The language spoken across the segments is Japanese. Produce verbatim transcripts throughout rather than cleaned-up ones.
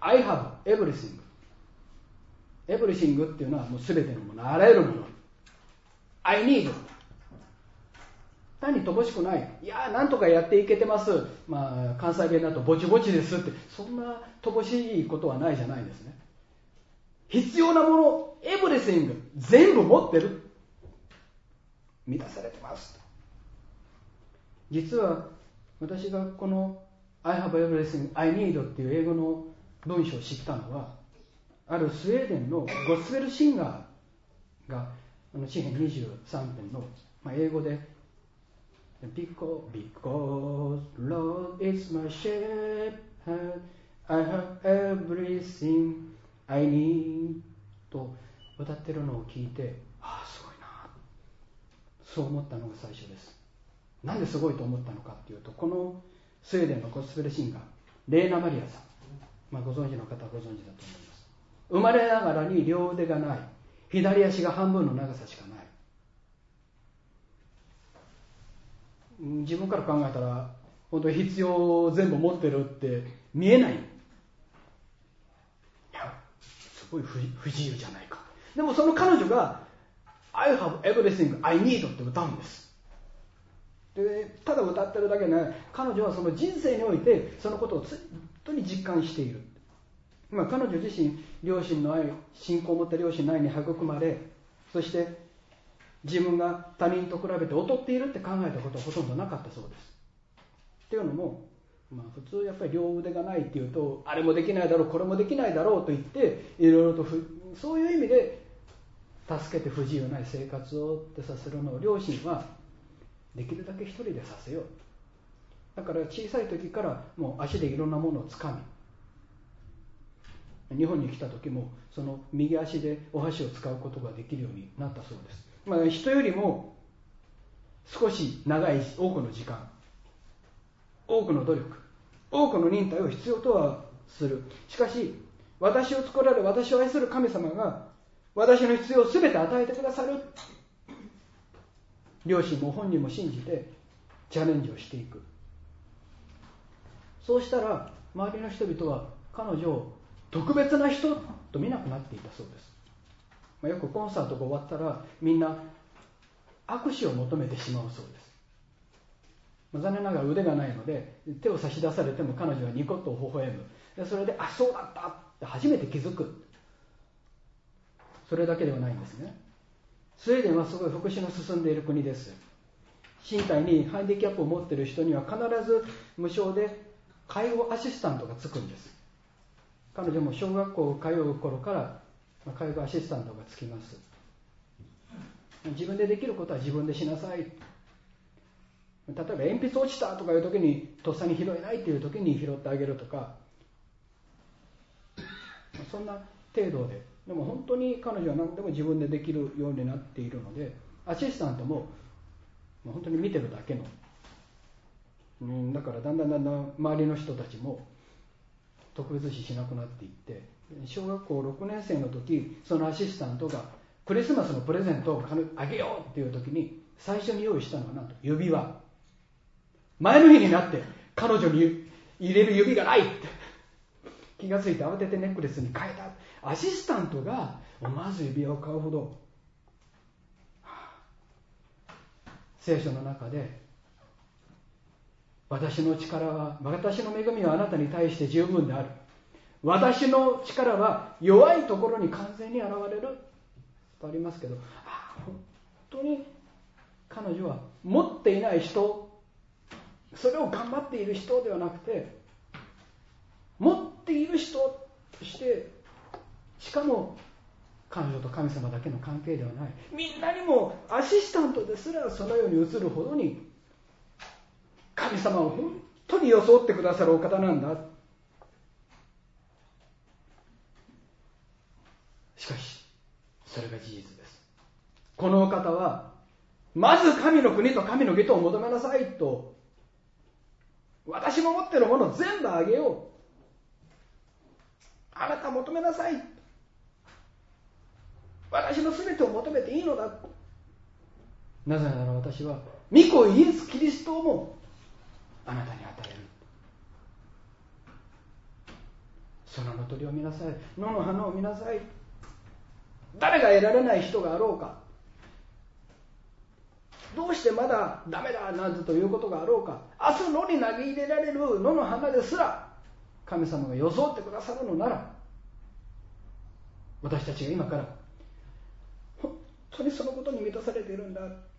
I have everything。 everything っていうのはもう全てのもの、あらゆるもの。I need。 単に乏しくない。いやーなんとかやっていけてます。まあ関西弁だとぼちぼちですって、そんな乏しいことはないじゃないですね。必要なもの、everything 全部持ってる。満たされてますと。実は私がこの I have everything I need っていう英語の文章を知ったのは、あるスウェーデンのゴスペルシンガーがあの詩編にじゅうさん編の、まあ、英語で Because, because Lord is my shepherd, I have everything I need と歌ってるのを聞いて、ああすごいな、そう思ったのが最初です。なんですごいと思ったのかっていうと、このスウェーデンのゴスペルシンガーレーナ・マリアさん、まあ、ご存知の方はご存知だと思います。生まれながらに両腕がない、左足が半分の長さしかない。自分から考えたら本当に必要を全部持ってるって見えない。いやすごい不自由じゃないか。でもその彼女が I have everything I need って歌うんです。でただ歌ってるだけね、彼女はその人生においてそのことを本当に実感している。まあ、彼女自身両親の愛、信仰を持った両親の愛に育まれ、そして自分が他人と比べて劣っているって考えたことはほとんどなかったそうです。っていうのも、まあ、普通やっぱり両腕がないっていうと、あれもできないだろうこれもできないだろうと言っていろいろとふそういう意味で助けて不自由ない生活をってさせるのを両親はできるだけ一人でさせよう。だから小さい時からもう足でいろんなものをつかみ、日本に来た時もその右足でお箸を使うことができるようになったそうです。まあ、人よりも少し長い多くの時間、多くの努力、多くの忍耐を必要とはする。しかし私を作られ私を愛する神様が私の必要を全て与えてくださる。両親も本人も信じてチャレンジをしていく。そうしたら周りの人々は彼女を特別な人と見なくなっていたそうです。まあ、よくコンサートが終わったらみんな握手を求めてしまうそうです。まあ、残念ながら腕がないので手を差し出されても彼女はニコッと微笑む。でそれであそうだったって初めて気づく。それだけではないんですね。スウェーデンはすごい福祉の進んでいる国です。身体にハンディキャップを持っている人には必ず無償で介護アシスタントがつくんです。彼女も小学校通う頃から介護アシスタントがつきます。自分でできることは自分でしなさい。例えば鉛筆落ちたとかいう時にとっさに拾えないという時に拾ってあげるとか、そんな程度で、でも本当に彼女は何でも自分でできるようになっているので、アシスタントも本当に見てるだけの、うん、だからだんだんだんだん周りの人たちも特別視しなくなっていって、小学校ろくねん生の時そのアシスタントがクリスマスのプレゼントをあげようっていう時に最初に用意したのはなんと指輪。前の日になって彼女に入れる指がないって気がついて慌ててネックレスに変えた。アシスタントが思わず指輪を買うほど、聖書の中で私の力は私の恵みはあなたに対して十分である、私の力は弱いところに完全に現れるとありますけど、あ本当に彼女は持っていない人、それを頑張っている人ではなくて持っている人として、しかも彼女と神様だけの関係ではない、みんなにもアシスタントですらそのように映るほどに神様を本当に装ってくださるお方なんだ。しかしそれが事実です。このお方はまず神の国と神の義とを求めなさいと、私の持っているものを全部あげよう、あなた求めなさい、私の全てを求めていいのだ。なぜなら私は御子イエス・キリストをもあなたに与える。 空の鳥を見なさい、野の花を見なさい。誰が得られない人があろうか、どうしてまだダメだなんてということがあろうか、明日野に投げ入れられる野の花ですら神様が装ってくださるのなら、私たちが今から本当にそのことに満たされているんだ、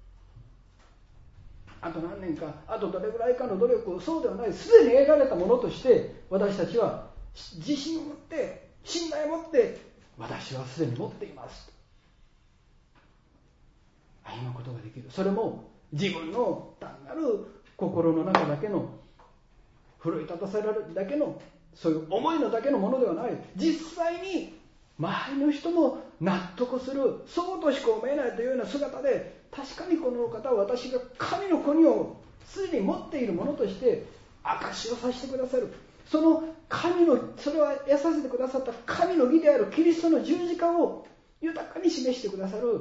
あと何年か、あとどれぐらいかの努力を、そうではない、すでに得られたものとして私たちは自信を持って信頼を持って、私はすでに持っています歩むことができる。それも自分の単なる心の中だけの、奮い立たせられるだけの、そういう思いのだけのものではない。実際に周りの人も納得する、そうとしか思えないというような姿で、確かにこの方は私が神の子にをすでに持っているものとして証しをさせてくださる。その神の、それは得させてくださった神の義であるキリストの十字架を豊かに示してくださる。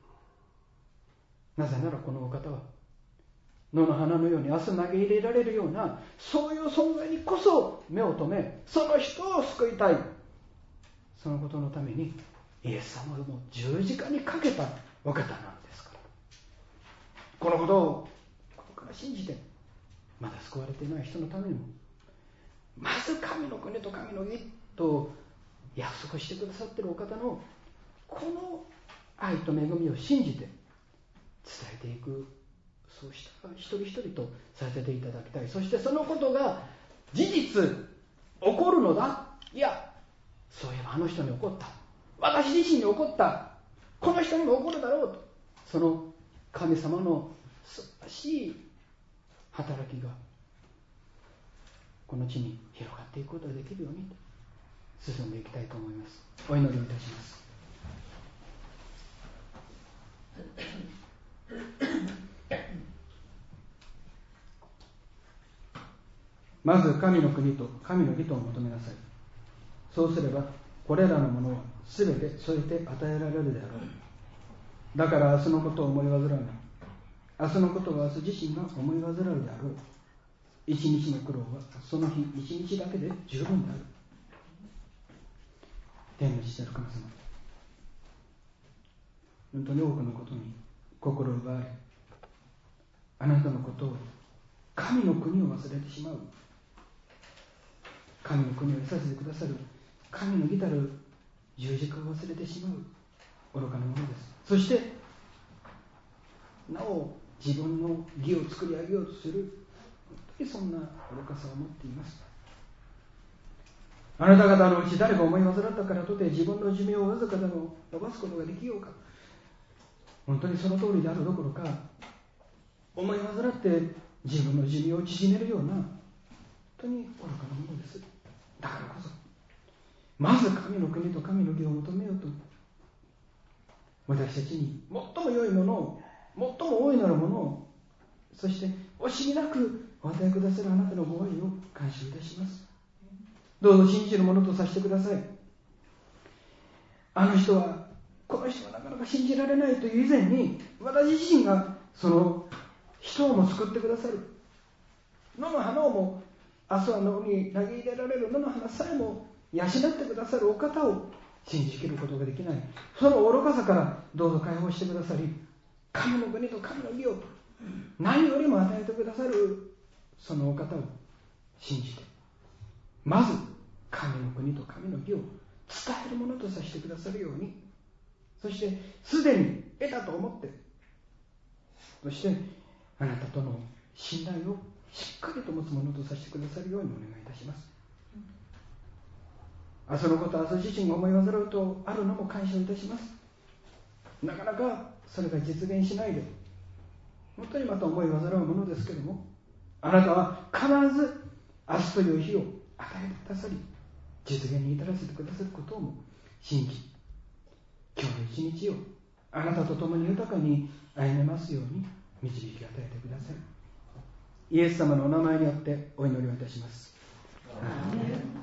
なぜならこのお方は野の花のように明日投げ入れられるような、そういう存在にこそ目を留め、その人を救いたい。そのことのためにイエス様も十字架にかけたお方なんですから、このことを心から信じて、まだ救われていない人のためにも、まず神の国と神の義と約束してくださっているお方のこの愛と恵みを信じて伝えていく、そうした一人一人とさせていただきたい。そしてそのことが事実起こるのだ、いやそういえばあの人に起こった、私自身に起こった、この人にも起こるだろうと、その神様の素晴らしい働きがこの地に広がっていくことができるように進んでいきたいと思います。お祈りをいたします。まず神の国と神の義とを求めなさい。そうすればこれらのものはすべて添えて与えられるであろう。だから明日のことを思い煩うな。明日のことは明日自身が思い煩うであろう。一日の苦労はその日一日だけで十分である。天の父なる神様、本当に多くのことに心を奪われ、あなたのことを、神の国を忘れてしまう、神の国を得させてくださる神の義たる十字架を忘れてしまう愚かなものです。そしてなお自分の義を作り上げようとする、本当にそんな愚かさを持っています。あなた方のうち誰が思い煩ったからとて自分の寿命をわずかでも伸ばすことができようか。本当にその通りであるどころか、思い煩って自分の寿命を縮めるような本当に愚かなものです。だからこそまず神の国と神の義を求めようと、私たちに最も良いものを、最も大いなるものを、そして惜しみなくお与えくださるあなたのご愛を感謝いたします。どうぞ信じるものとさせてください。あの人は、この人はなかなか信じられないという以前に、私自身がその人をも救ってくださる。野の花をも、明日は野に投げ入れられる野の花さえも養ってくださるお方を信じきることができない。その愚かさからどうぞ解放してくださり、神の国と神の義を何よりも与えてくださるそのお方を信じて、まず神の国と神の義を伝えるものとさせてくださるように、そしてすでに得たと思って、そしてあなたとの信頼をしっかりと持つものとさせてくださるようにお願いいたします。明日のこと、明日自身が思い煩うとあるのも感謝いたします。なかなかそれが実現しないで、本当にまた思い煩うものですけれども、あなたは必ず明日という日を与えてくださり、実現に至らせてくださることをも信じ、今日の一日をあなたと共に豊かに歩めますように導き与えてください。イエス様のお名前によってお祈りをいたします。アーメン。